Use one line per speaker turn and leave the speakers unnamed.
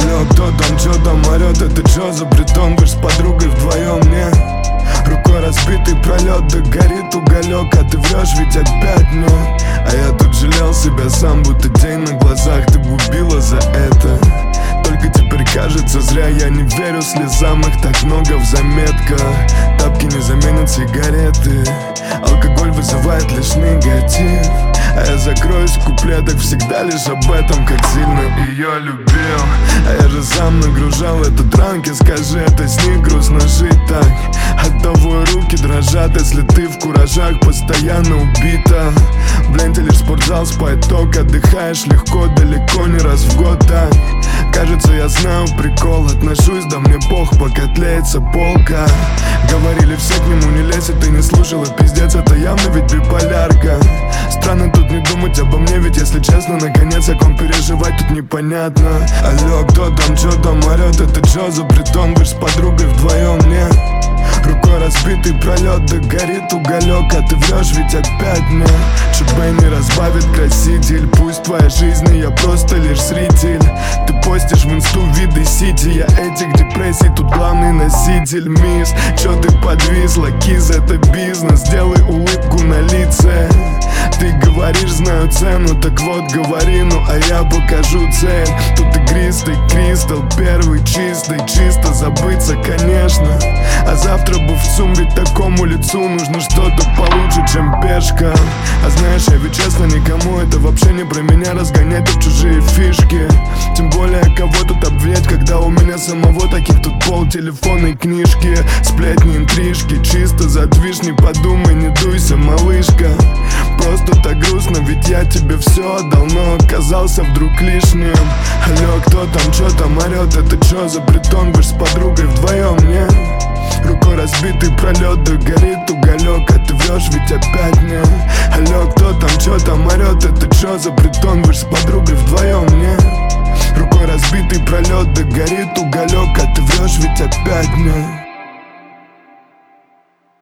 Алло, кто там, чё там орёт, это чё за притон? Вы ж с подругой вдвоем, не? Рукой разбитый пролет, да горит уголек, а ты врешь ведь опять, ну. А я тут жалел себя сам, будто день на глазах, ты бы убила за это. Только теперь кажется зря, я не верю слезам, их так много в заметках. Тапки не заменят сигареты, алкоголь вызывает лишь негатив. А я закроюсь в куплетах всегда лишь об этом, как сильно ее любил. А я же сам нагружал этот ранки, скажи, это с ней грустно жить так. От того и руки дрожат, если ты в куражах постоянно убита. Блин, ты лишь спортзал, спать только отдыхаешь легко, далеко не раз в год так. Кажется, я знаю прикол, отношусь, да мне пох, пока тлеется полка. Говорили все к нему не лезь, и ты не слушала, пиздец, это явно ведь биполярка. Странно тут не думать обо мне, ведь если честно, наконец о ком переживать тут непонятно. Алло, кто там, чё там орёт, это чё за притон? Вы ж с подругой вдвоем, не? Рукой разбитый пролет, да горит уголек, а ты врешь ведь опять, не? ЧБ не разбавит краситель, пусть твоя жизнь, и я просто лишь зритель. Ты постишь в инсту виды сити, я этих депрессий тут главный носитель. Мисс, чё ты подвисла, киз, это бизнес, сделай улыбку на лице. Ты говоришь, знаю цену, так вот говори, ну а я покажу цель. Тут игристый кристалл, первый чистый, чисто забыться, конечно. А завтра бы в ЦУМ, ведь такому лицу нужно что-то получше, чем пешка. А знаешь, я ведь честно никому это вообще не про меня, разгонять тут чужие фишки. Тем более кого тут обвинять, когда у меня самого таких тут пол телефонной книжки. Сплетни, интрижки, чисто задвижь, не подумай, не дуйся, малышка. Просто так грустно, ведь я тебе все отдал, но оказался вдруг лишним. Алло, кто там, чё там орёт, это чё за притон? Вы ж с подругой вдвоем, не? Рукой разбитый пролет, да горит уголек, а ты врешь ведь опять, не? Алло, кто там, чё там орёт, это чё за притон? Вы ж с подругой вдвоем, не? Рукой разбитый пролет, да горит уголек, а ты врешь ведь опять, не?